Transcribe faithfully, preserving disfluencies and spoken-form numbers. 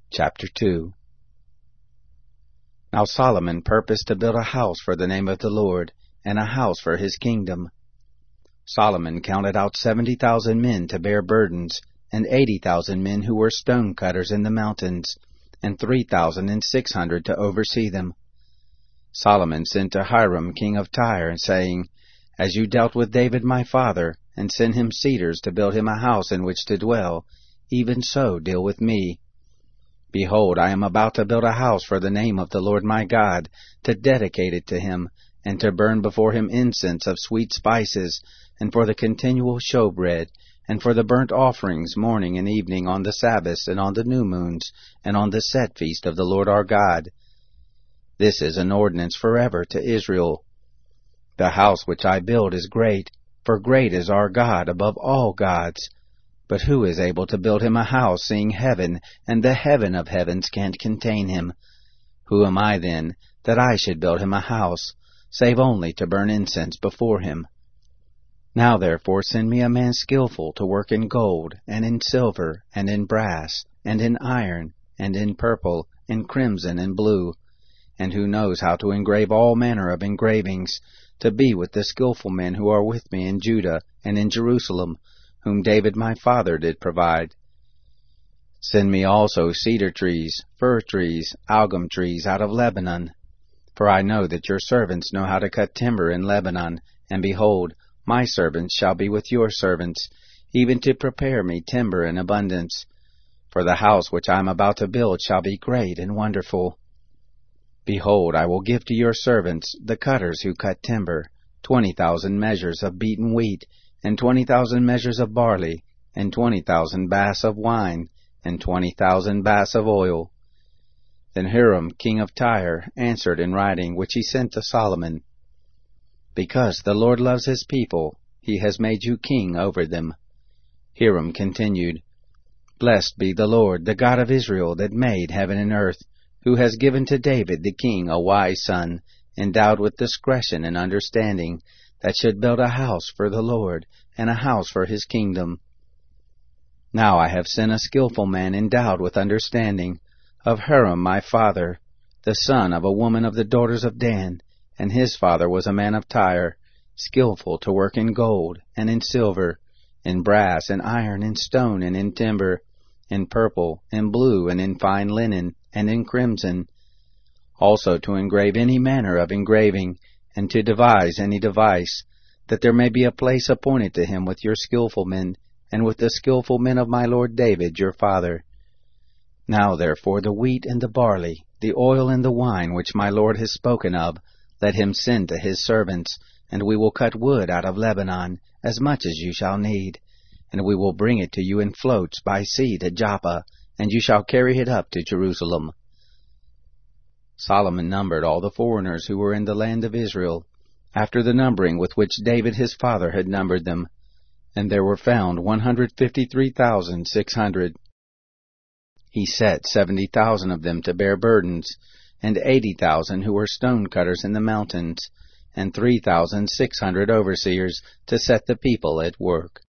Chapter two. Now Solomon purposed to build a house for the name of the Lord, and a house for his kingdom. Solomon counted out seventy thousand men to bear burdens, and eighty thousand men who were stone cutters in the mountains, and three thousand and six hundred to oversee them. Solomon sent to Hiram king of Tyre, saying, As you dealt with David my father, and sent him cedars to build him a house in which to dwell, even so deal with me. Behold, I am about to build a house for the name of the Lord my God, to dedicate it to him, and to burn before him incense of sweet spices, and for the continual showbread, and for the burnt offerings morning and evening on the Sabbaths and on the new moons, and on the set feast of the Lord our God. This is an ordinance forever to Israel. The house which I build is great, for great is our God above all gods. But who is able to build him a house, seeing heaven and the heaven of heavens can't contain him? Who am I then, that I should build him a house, save only to burn incense before him? Now therefore send me a man skillful to work in gold, and in silver, and in brass, and in iron, and in purple, and crimson, and blue, and who knows how to engrave all manner of engravings, to be with the skillful men who are with me in Judah and in Jerusalem, whom David my father did provide. Send me also cedar trees, fir trees, algum trees out of Lebanon. For I know that your servants know how to cut timber in Lebanon, and behold, my servants shall be with your servants, even to prepare me timber in abundance. For the house which I am about to build shall be great and wonderful. Behold, I will give to your servants, the cutters who cut timber, twenty thousand measures of beaten wheat, and twenty thousand measures of barley, and twenty thousand baths of wine, and twenty thousand baths of oil. Then Hiram king of Tyre answered in writing, which he sent to Solomon, Because the Lord loves his people, he has made you king over them. Hiram continued, Blessed be the Lord, the God of Israel, that made heaven and earth, who has given to David the king a wise son, endowed with discretion and understanding, that should build a house for the Lord, and a house for his kingdom. Now I have sent a skillful man endowed with understanding, of Hiram my father, the son of a woman of the daughters of Dan, and his father was a man of Tyre, skillful to work in gold, and in silver, in brass, and iron, and stone, and in timber, in purple, in blue, and in fine linen, and in crimson, also to engrave any manner of engraving, and to devise any device, that there may be a place appointed to him with your skillful men, and with the skillful men of my lord David your father. Now therefore the wheat and the barley, the oil and the wine which my lord has spoken of, let him send to his servants, and we will cut wood out of Lebanon, as much as you shall need, and we will bring it to you in floats by sea to Joppa, and you shall carry it up to Jerusalem. Solomon numbered all the foreigners who were in the land of Israel, after the numbering with which David his father had numbered them, and there were found one hundred fifty-three thousand six hundred. He set seventy thousand of them to bear burdens, and eighty thousand who were stone cutters in the mountains, and three thousand six hundred overseers to set the people at work.